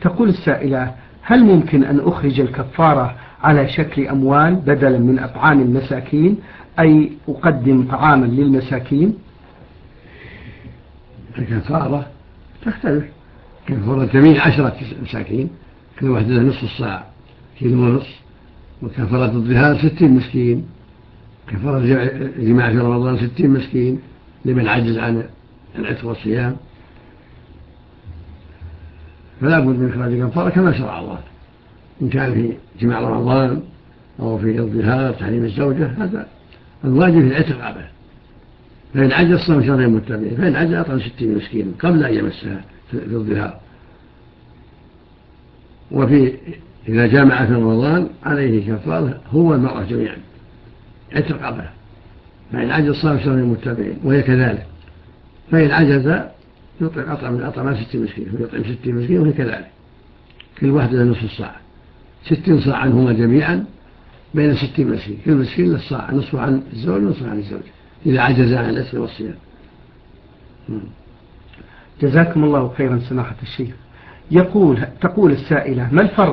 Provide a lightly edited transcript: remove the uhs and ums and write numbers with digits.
تقول السائلة: هل ممكن أن أخرج الكفارة على شكل أموال بدلا من أطعام المساكين، أي أقدم طعاما للمساكين؟ الكفارة تختلف. كفارة جميع 10 مساكين كل واحدة نصف الصاع كيلو ونصف، وكفارة الظهار 60 مسكين، كفارة الجماع في رمضان 60 مسكين لمن عجز عن العتق والصيام. فلا بد من إخراج الكفارة كما شرع الله، إن كان في جماع رمضان أو في الظهار تحريم الزوجة، هذا الواجب في العتق رقبة، فإن عجز صام شهرين متبعين، فإن عجز أطعم 60 مسكين قبل أن يمسها في الظهار. إذا جامع في رمضان عليه كفارة هو والمرأة جميعا، عتق رقبة، فإن عجز صام شهرين متبعين، وهي كذلك. فإن عجز يطعم أطعم 60 مسكين، ويطعم 60 مسكين وهي كذلك، كل واحدة نصف الصاع، 60 صاعا هما جميعا بين 60 مسكين، كل مسكين للصاع، نصف عن الزوج ونصف عن الزوج إذا عجز عن العتق والصيام. جزاكم الله خيرا سماحة الشيخ. تقول السائلة: ما الفرق